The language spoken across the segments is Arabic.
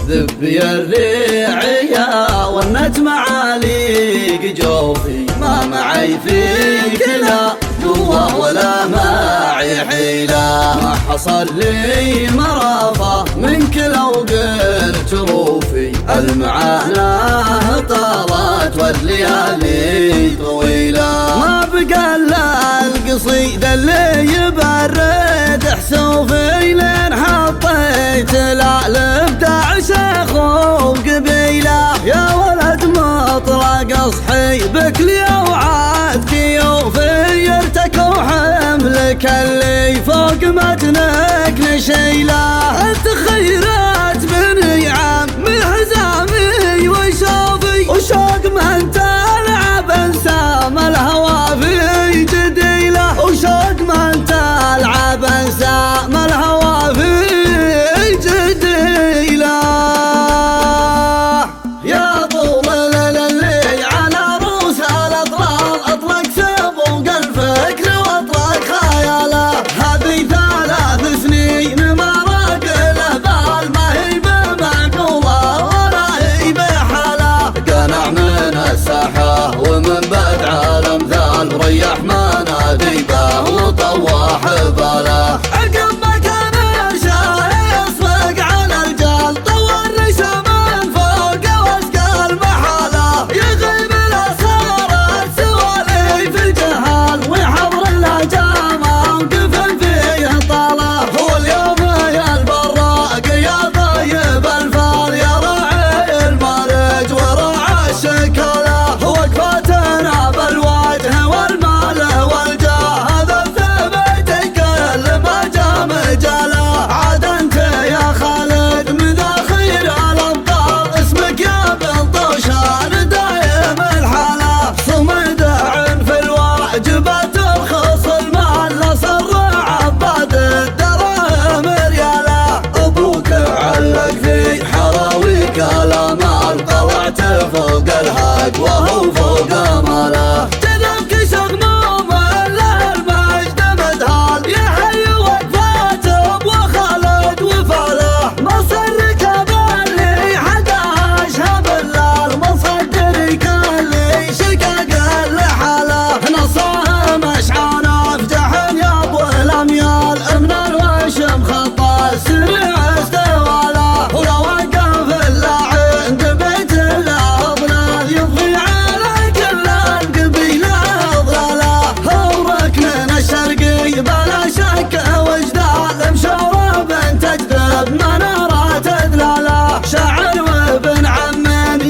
ذبي الريعية والنجم عاليق جوفي، ما معي فيك لا قوة ولا معي حيلة. ما حصل لي مرافة منك لو قلت روفي، المعاناة طالت والليالي طويلة. ما بقى الا القصيدة اللي يبرد حسوفي، لين حطيت الابداع شيخ وقبيله. يا ولد مطلق اصحي بك لي وعاد كيوفي، ارتكوا حملك اللي فوق متنك نشيله. انت خيرات بني عم من حزامي وشوفي، وشوق من تلعب انسام الهوى في جديله، وشوق من تلعب انسام الهوى في جديله. يا طول الليل على روس الاطلال، اطلق سبوق الفكر واطلق خياله. هذه 3 سنين ما راق له بال، ما هي بمعقوله ولا هي بحاله. قنع من الساحه ومن بدع الامثال، ريح منادي به وطواح باله. عقب ما كان الشاي يصفق على الجال، طور رشا من فوق واسقى المحاله. يغيب الاسرار سوالي في الجهال، ويحضر الهجامه وقفل فيه طاله. هو اليوم يا البراق يا طيب الفال، يا راعي المرج وراعي الشكاله. وقفتنا بالوجه والمال والجاه، هذا ثبت كل ما جا مجاله. عاد انت يا خالد من خير الابطال، اسمك يا بن طوشان دايم الحاله. صمد في الواجبات ترخص المال، صرع عباد الدراهم رياله. ابوك علق في حراويك الامال، طلعت فوق الحق وهو فوق ماله. جذبك شغموم له المجد مدهال، يحيي وقفاته ابو خالد وفاله. مصرك باللي حداش بالله، مصدرك اللي شقق لحاله. نصاهم اشعان افجح يا ابو الاميال، من الوشم خطا السريع استواله. ولو وقف الا عند بيت الله ظلال، يضفي على كل القبيله ظلاله. هو ركن الشرقي بلا شك وجدال، مشوره بن تجذب منارات ادلاله. شاعر وابن عم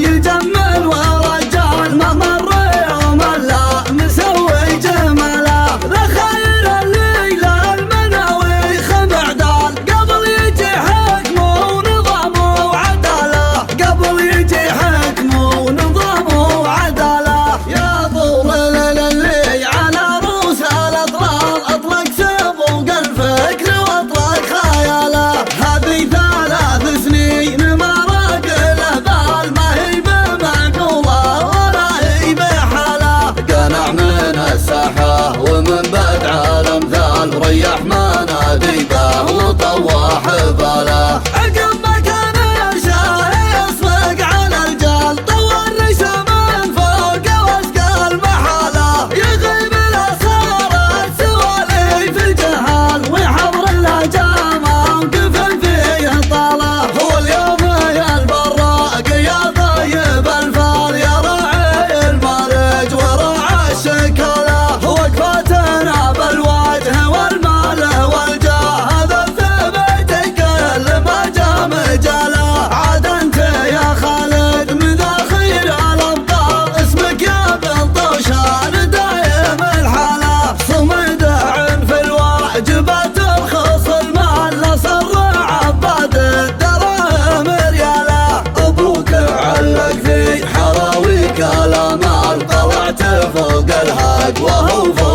يجمل ورجال، ما مر يوم الا مسوي جماله. ذا خير الليله المناوي خمع دال، قبل يجي حكمه ونظامه وعداله. قبل يجي حكمه ونظامه وعداله. يا طول الليل على روس الاطلال، اطلق سبوق الفكر واطلق خياله. هذه 3 سنين ما راق له بال، ما هي بمعقوله ولا هي بحاله. قنع من الساحه ومن بدع الامثال، ريح منادي به وطواح باله. عقب ما كان الشاي يصفق على الجال، طور رشا من فوق واسقى المحاله. يغيب الاسرار سوالي في الجهال، ويحضر الهجامه وقفل فيه طاله. هو اليوم يا البراق يا طيب الفال، يا راعي المرج وراعي الشكاله. وقفتنا بالوجه والمال والجاه، هذا ثبت كل ما جا مجاله. عاد انت يا خالد من خير الابطال، اسمك يا بن طوشان دايم الحاله. صمد في الواجبات ترخص المال، صرع عباد الدراهم رياله. ابوك علق في حراويك الامال، طلعت فوق الحق وهو